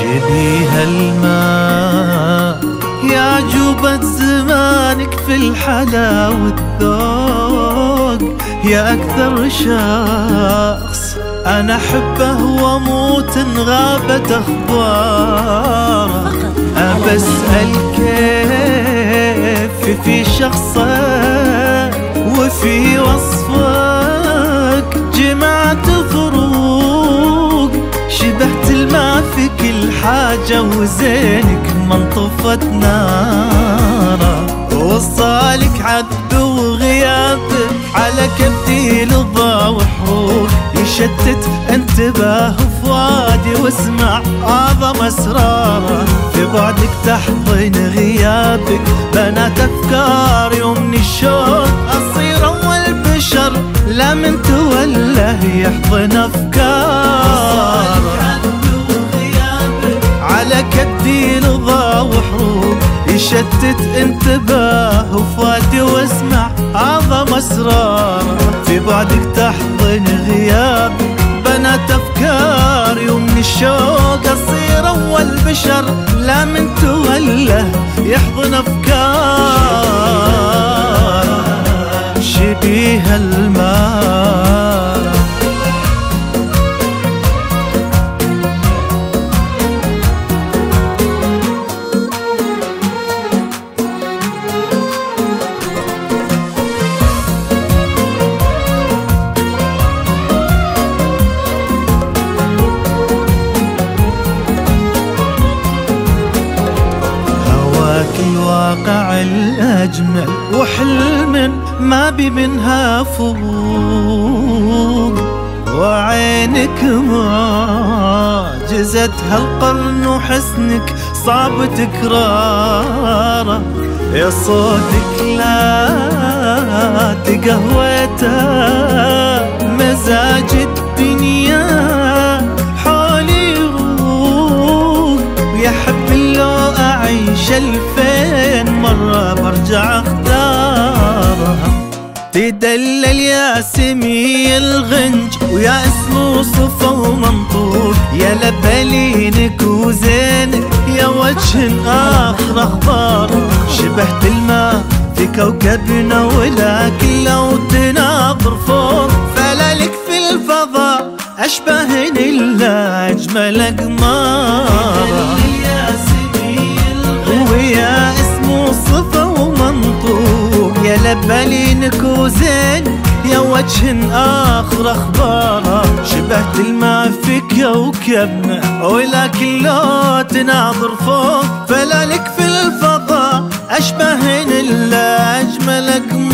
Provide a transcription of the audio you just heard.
شبيه الماء يا عجوبة زمانك في الحلا والذوق، يا أكثر شخص أنا أحبه وأموت إن غابت أخباره. أبسأل كيف في شخصك وفي وصفك جمعت فروق، شبهت الماء في كل حاجة وزينك من طفت ناره. وصالك عذب وغيابك على كبدي لظى وحروق، يشتت انتباه فؤادي واسمع أعظم أسراره. في بعدك تحضن غيابك بنات أفكار يومني الشوق، أصير أول بشر لا من توله يحضن أفكار. على كبدي لظى وحروق، يشتت انتباه وفؤادي واسمع أعظم أسراره. في بعدك تحضن غيابك بنات أفكار يومني الشوق، أصير أول بشر لا من توله يحضن أفكار. شبيه الماء الواقع الأجمل وحلم ما بي منها فوق، وعينك معجزة هالقرن وحسنك صعب تكراره. يا صوتك لا تقهوته مزاج الدنيا حولي يروق، ويا حب لو أعيش 2000 مرة برجع اختارها. تدلل يا سمي الغنج ويا اسمه صفا ومنطوق، يا لبالينك وزينك يا وجه آخر أخبار. شبهت الماء في كوكبنا ولكن لو تناظر فوق، فلالك في الفضاء أشبهن إلا أجمل أقمار. ويا اسمه صفا ومنطوق، يا لبالينك وزين يا وجه آخر أخباره. شبهت الماء في كوكبنا ولكن لو تناظر فوق، فلالك في الفضاء أشبهن إلا أجمل أقمار.